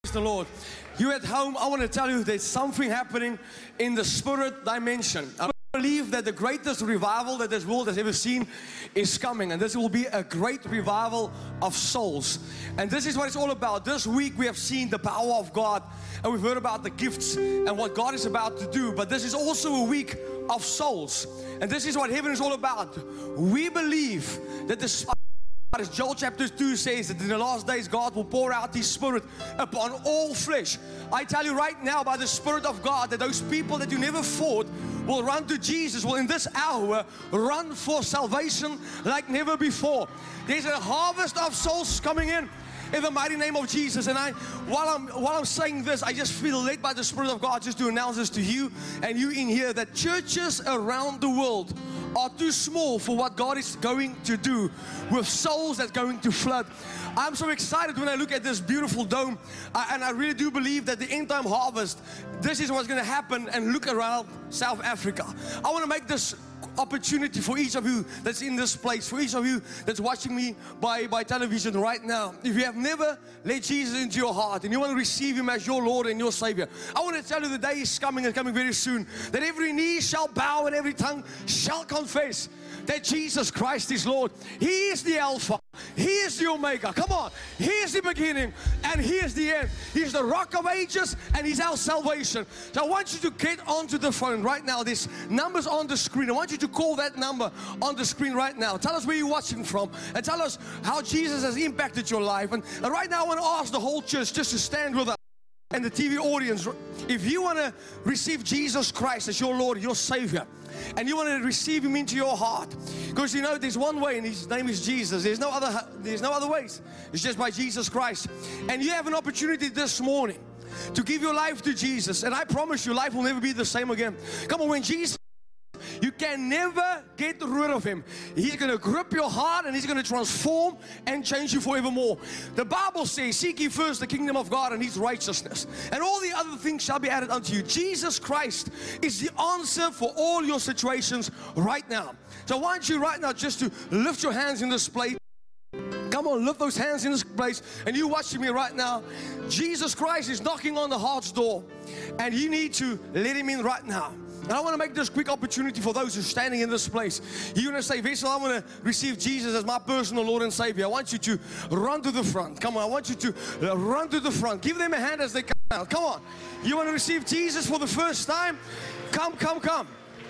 the Lord. You at home, I want to tell you there's something happening in the spirit dimension. I believe that the greatest revival that this world has ever seen is coming, and this will be a great revival of souls. And this is what it's all about. This week we have seen the power of God, and we've heard about the gifts and what God is about to do. But this is also a week of souls, and this is what heaven is all about. We believe that the Spirit, as Joel chapter 2 says, that in the last days God will pour out His Spirit upon all flesh. I tell you right now, by the Spirit of God, that those people that you never fought will run to Jesus, will in this hour run for salvation like never before. There's a harvest of souls coming in the mighty name of Jesus. And while I'm saying this, I just feel led by the Spirit of God just to announce this to you and you in here, that churches around the world are too small for what God is going to do with souls that's going to flood. I'm so excited when I look at this beautiful dome, and I really do believe that the end time harvest, this is what's going to happen. And look around South Africa. I want to make this opportunity for each of you that's in this place, for each of you that's watching me by television right now. If you have never let Jesus into your heart and you want to receive Him as your Lord and your Savior, I want to tell you the day is coming and coming very soon, that every knee shall bow and every tongue shall confess that Jesus Christ is Lord. He is the Alpha, He is the Omega. Come on, He is the beginning and He is the end. He's the Rock of Ages and He's our salvation. So I want you to get onto the phone right now. There's numbers on the screen. I want you to call that number on the screen right now. Tell us where you're watching from and tell us how Jesus has impacted your life. And right now I want to ask the whole church just to stand with us. And the TV audience, if you want to receive Jesus Christ as your Lord, your Savior, and you want to receive Him into your heart, because you know there's one way and His name is Jesus. There's no other ways. It's just by Jesus Christ. And you have an opportunity this morning to give your life to Jesus, and I promise you life will never be the same again. Come on, when Jesus, you can never get rid of Him. He's going to grip your heart and He's going to transform and change you forevermore. The Bible says, seek ye first the kingdom of God and His righteousness, and all the other things shall be added unto you. Jesus Christ is the answer for all your situations right now. So I want you right now just to lift your hands in this place. Come on, lift those hands in this place. And you watching me right now, Jesus Christ is knocking on the heart's door, and you need to let Him in right now. And I want to make this quick opportunity for those who are standing in this place. You're going to say, Vessel, I want to receive Jesus as my personal Lord and Savior. I want you to run to the front. Come on, I want you to run to the front. Give them a hand as they come out. Come on. You want to receive Jesus for the first time? Come, come, come.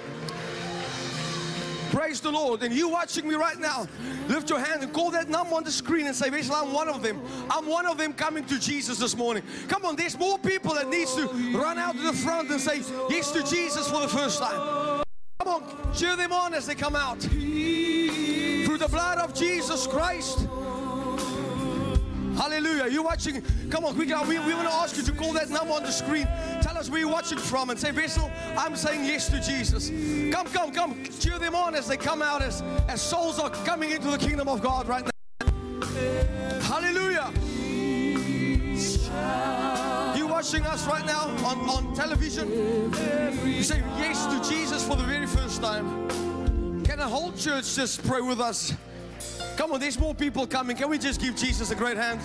Praise the Lord. And you watching me right now, lift your hand and call that number on the screen and say, Vessel, I'm one of them. I'm one of them coming to Jesus this morning. Come on, there's more people that needs to run out to the front and say yes to Jesus for the first time. Come on, cheer them on as they come out. Through the blood of Jesus Christ. Hallelujah. You're watching. Come on, quick. We want to ask you to call that number on the screen. Tell us where you're watching from and say, Vessel, I'm saying yes to Jesus. Come, come, come. Cheer them on as they come out, as souls are coming into the kingdom of God right now. Hallelujah. You're watching us right now on television. You say yes to Jesus for the very first time. Can a whole church just pray with us? Come on, there's more people coming. Can we just give Jesus a great hand?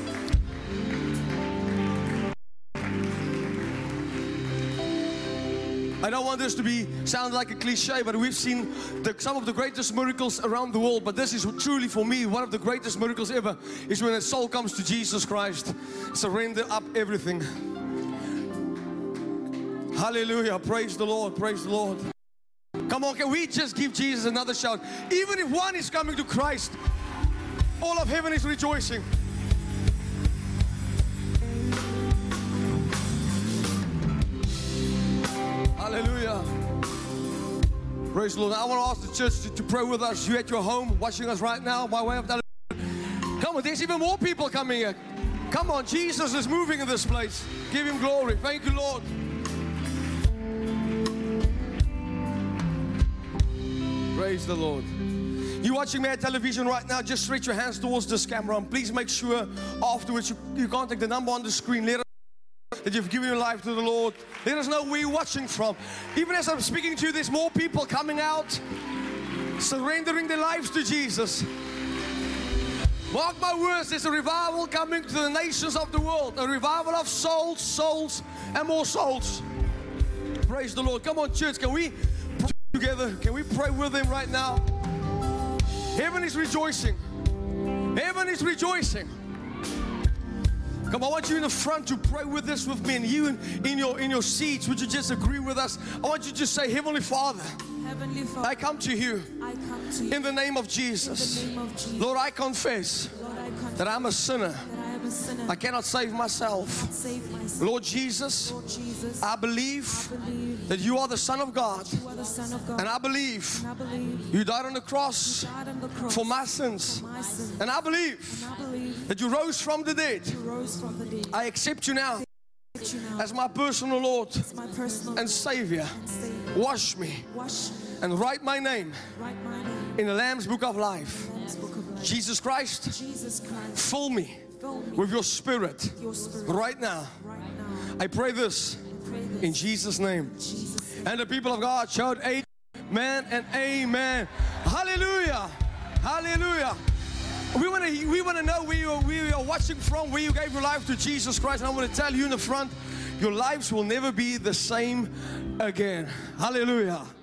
I don't want this to sound like a cliche, but we've seen some of the greatest miracles around the world. But this is truly, for me, one of the greatest miracles ever, is when a soul comes to Jesus Christ. Surrender up everything. Hallelujah. Praise the Lord. Praise the Lord. Come on, can we just give Jesus another shout? Even if one is coming to Christ, all of heaven is rejoicing. Hallelujah. Praise the Lord. I want to ask the church to pray with us. You at your home, watching us right now by way of television. Come on, there's even more people coming here. Come on, Jesus is moving in this place. Give Him glory. Thank you, Lord. Praise the Lord. You're watching me at television right now, just stretch your hands towards this camera, and please make sure afterwards you contact the number on the screen. Let us know that you've given your life to the Lord. Let us know where you're watching from. Even as I'm speaking to you, there's more people coming out, surrendering their lives to Jesus. Mark my words, there's a revival coming to the nations of the world. A revival of souls, souls, and more souls. Praise the Lord. Come on, church, can we pray together? Can we pray with Him right now? Heaven is rejoicing. Heaven is rejoicing. Come on, I want you in the front to pray with us with me, and you in your seats, would you just agree with us? I want you to say, Heavenly Father, Heavenly Father, I come to you, in the name of Jesus. Lord, I confess, that I'm a sinner. I cannot save myself. Lord Jesus, I believe that you are the Son of God. And I believe you died on the cross for my sins. And I believe that you rose from the dead. I accept you now as my personal Lord and Savior. Wash me and write my name in the Lamb's Book of Life. Jesus Christ, fill me with your Spirit right now. I pray this in Jesus' name. And the people of God shout amen and amen. Hallelujah. Hallelujah. We want to know where you are watching from, where you gave your life to Jesus Christ. And I want to tell you in the front, your lives will never be the same again. Hallelujah.